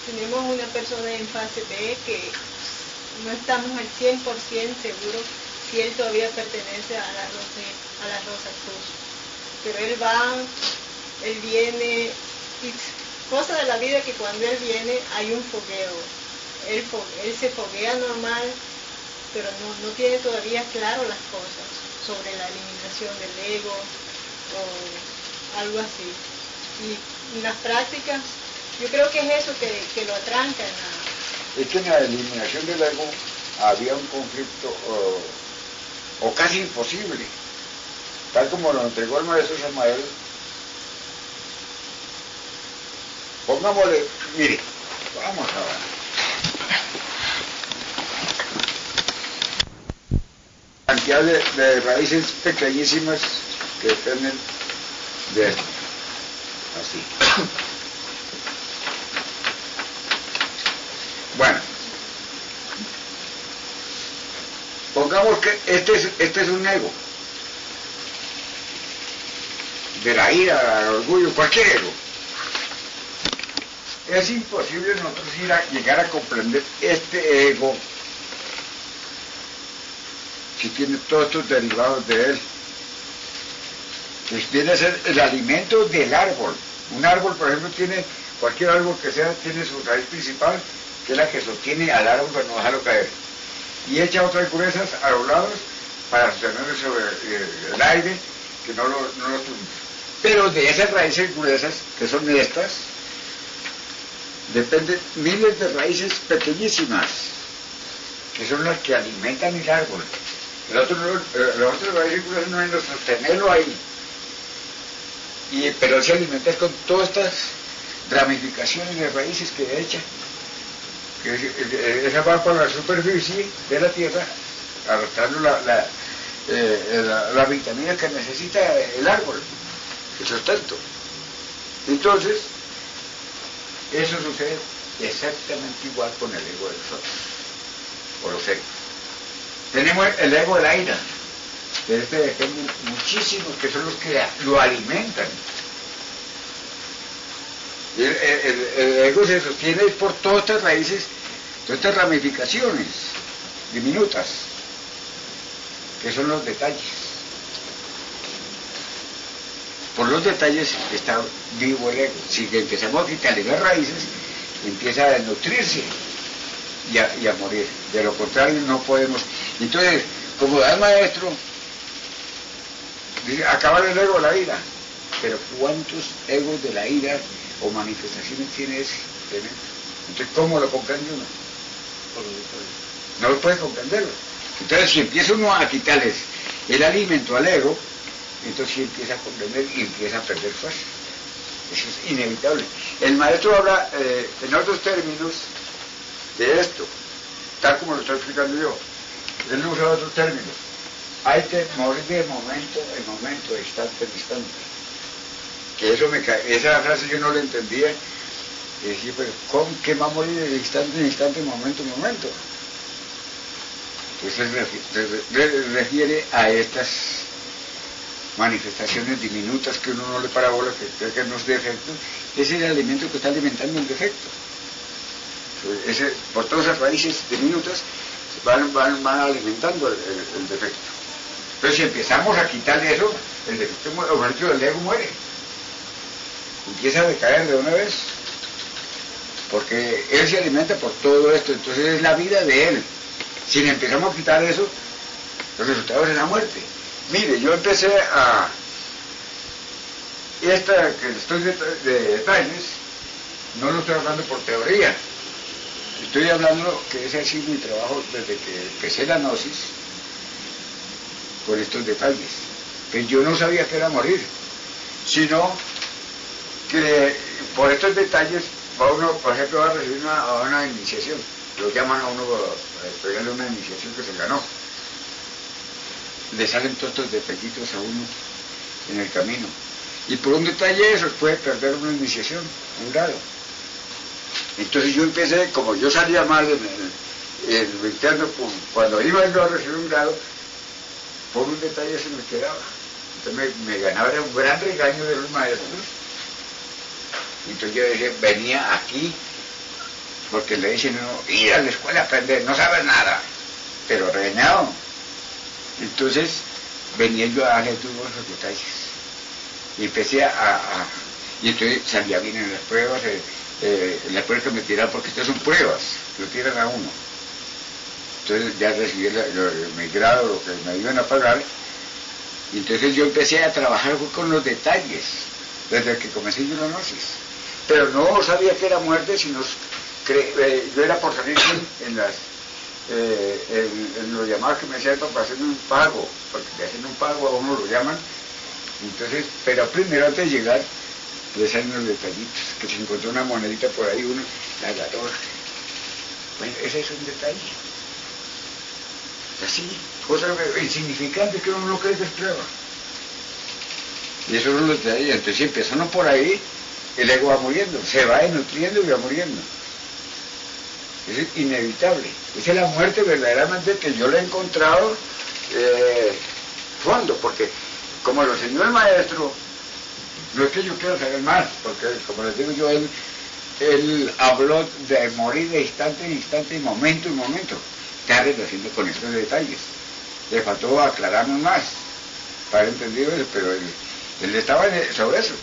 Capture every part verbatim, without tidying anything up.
tenemos una persona en fase B que no estamos al cien por ciento seguros si él todavía pertenece a la Rosa, a la Rosa Cruz. Pero él va, él viene, y cosa de la vida que cuando él viene hay un fogueo. Él, él se foguea normal, pero no, no tiene todavía claro las cosas sobre la eliminación del ego o algo así. Y en las prácticas, yo creo que es eso que, que lo atranca en la... Es que en la eliminación del ego había un conflicto uh, o casi imposible, tal como lo entregó el maestro Samael. Pongámosle, mire, vamos a ver. Cantidad de, de raíces pequeñísimas que dependen de esto, así. Bueno, pongamos que este es, este es un ego, de la ira, del orgullo, cualquier ego. Es imposible nosotros ir a llegar a comprender este ego si tiene todos estos derivados de él. Pues viene a ser el alimento del árbol. Un árbol, por ejemplo, tiene, cualquier árbol que sea, tiene su raíz principal, que es la que sostiene al árbol para no dejarlo caer. Y echa otras gruesas a los lados para sostenerlo sobre el aire, que no lo, no lo tumbe. Pero de esas raíces gruesas, que son estas, dependen miles de raíces pequeñísimas, que son las que alimentan el árbol. El otro, las otras raíces gruesas no es de sostenerlo ahí. Y, pero se alimenta con todas estas ramificaciones de raíces que echa, que esa va por la superficie de la tierra, arrastrando la, la, eh, la, la vitamina que necesita el árbol, el sustento. Entonces, eso sucede exactamente igual con el ego de nosotros, o los egos. Tenemos el ego de la ira. De este dependen muchísimos que son los que lo alimentan. El, el, el ego se sostiene por todas estas raíces, todas estas ramificaciones diminutas, que son los detalles. Por los detalles está vivo el ego. Si empezamos a quitarle las raíces, empieza a desnutrirse y a, y a morir. De lo contrario no podemos. Entonces, como da el maestro, dice, acabar el ego de la ira. Pero ¿cuántos egos de la ira o manifestaciones tiene ese? Entonces, ¿cómo lo comprende uno? No lo puede comprenderlo. Entonces, si empieza uno a quitarles el alimento al ego, entonces sí empieza a comprender y empieza a perder fuerza. Eso es inevitable. El maestro habla eh, en otros términos de esto, tal como lo estoy explicando yo. Él no usa otros términos. Hay que morir de momento en momento, de instante en instante. Que eso me cae, esa frase yo no la entendía. Y decía, pero ¿cómo que va a morir de instante en instante, momento en momento? Entonces se refiere a estas manifestaciones diminutas que uno no le parabola, que cree que no es defecto. Ese es el alimento que está alimentando el defecto. Ese, por todas esas raíces diminutas van, van, van alimentando el, el, el defecto. Pero si empezamos a quitarle eso, el defecto, o el del ego muere. Empieza a decaer de una vez. Porque él se alimenta por todo esto, entonces es la vida de él. Si le empezamos a quitar eso, los resultados es la muerte. Mire, yo empecé a... Esta que estoy de, de detalles, no lo estoy hablando por teoría. Estoy hablando que ese ha sido mi trabajo desde que empecé la gnosis, con estos detalles. Que yo no sabía que era morir, sino que por estos detalles va uno, por ejemplo, va a recibir una, una iniciación. Lo llaman a uno a pegarle una iniciación que se ganó. Le salen todos estos detallitos a uno en el camino. Y por un detalle eso puede perder una iniciación, un grado. Entonces yo empecé, como yo salía mal en, el, en lo interno, cuando iba yo a recibir un grado, por un detalle se me quedaba. Entonces me, me ganaba un gran regaño de los maestros. Entonces yo decía, venía aquí porque le dicen, no, ir a la escuela a aprender, no sabes nada, pero regañado. Entonces venía yo a darle todos los detalles y empecé a, a y entonces salía bien en las pruebas, eh, eh, las pruebas que me tiraban, porque estas son pruebas, lo tiran a uno. Entonces ya recibí la, lo, mi grado, lo que me iban a pagar, y entonces yo empecé a trabajar con los detalles, desde que comencé yo las noches. Pero no sabía que era muerte, sino cre eh, yo era por salir en, en las eh, en, en los llamados que me hacían para hacer un pago, porque te hacen un pago a uno lo llaman. Entonces, pero primero antes de llegar, les salen los detallitos, que se encontró una monedita por ahí, uno la agarró. Bueno, ese es un detalle. Así, cosas insignificantes que uno no cree que es prueba. Y eso son los detalles. Entonces, empezando por ahí, el ego va muriendo, se va nutriendo y va muriendo. Eso es inevitable. Esa es la muerte verdaderamente que yo le he encontrado eh, fondo, porque como lo enseñó el maestro, no es que yo quiera saber más, porque como les digo yo, él, él habló de morir de instante en instante, y momento en momento, está relacionado con estos detalles. Le faltó aclararnos más para haber entendido eso, pero él, él estaba sobre eso.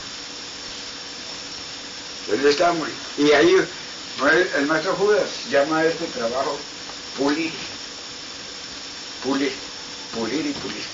Él estaba muy... Y ahí el maestro Judas llama a este trabajo pulir, pulir, pulir y pulir.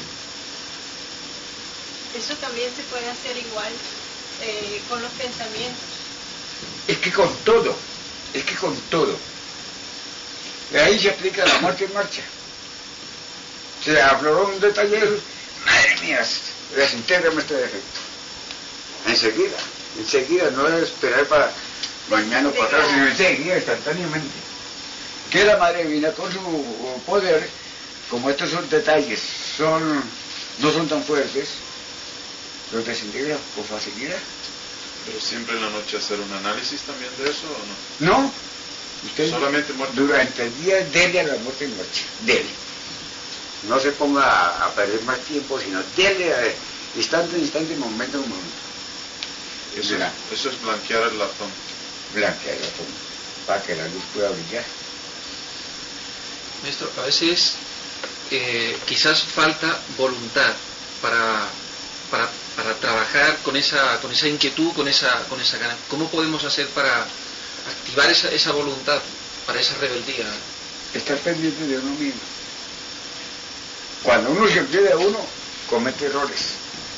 Eso también se puede hacer igual eh, con los pensamientos. Es que con todo, es que con todo. Ahí se aplica la muerte en marcha. Se afloró un detalle, madre mía, desintégrame este defecto. Enseguida, enseguida, no debe esperar para mañana o para atrás, sino enseguida, instantáneamente. Que la Madre Divina con su poder, como estos son detalles, son no son tan fuertes, los desintegra con facilidad. ¿Pero siempre en la noche hacer un análisis también de eso o no? No. Usted solamente muerte. Durante el día, dele a la muerte en noche. Dele. No se ponga a, a perder más tiempo, sino dele a instante, instante, momento, momento. Eso, eso es blanquear el latón. Blanquear el latón, para que la luz pueda brillar. Maestro, a veces eh, quizás falta voluntad para, para, para trabajar con esa, con esa inquietud, con esa, con esa gana. ¿Cómo podemos hacer para activar esa, esa voluntad, para esa rebeldía? Estar pendiente de uno mismo. Cuando uno se olvida de uno, comete errores.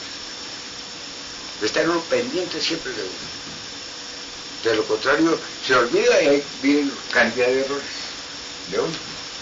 Estar uno pendiente siempre de uno. De lo contrario, se olvida y ahí viene cantidad de errores de uno.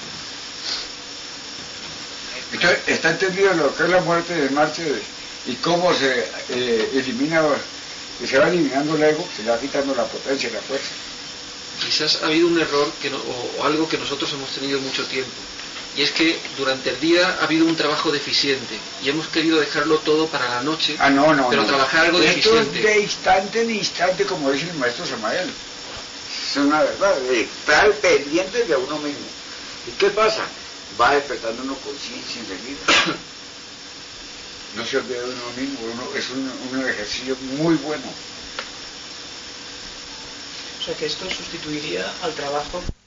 Entonces, está entendido lo que es la muerte de marcha y cómo se eh, elimina, que se va eliminando el ego, se le va quitando la potencia y la fuerza. Quizás ha habido un error que no, o, o algo que nosotros hemos tenido mucho tiempo, y es que durante el día ha habido un trabajo deficiente y hemos querido dejarlo todo para la noche, ah, no, no, pero no. trabajar algo Esto deficiente. Es de instante en instante, como dice el maestro Samael. Es una verdad, de estar pendiente de uno mismo. ¿Y qué pasa? Va despertando uno conciencia enseguida. No se olvida de uno mismo, uno, es un, un ejercicio muy bueno. O sea que esto sustituiría al trabajo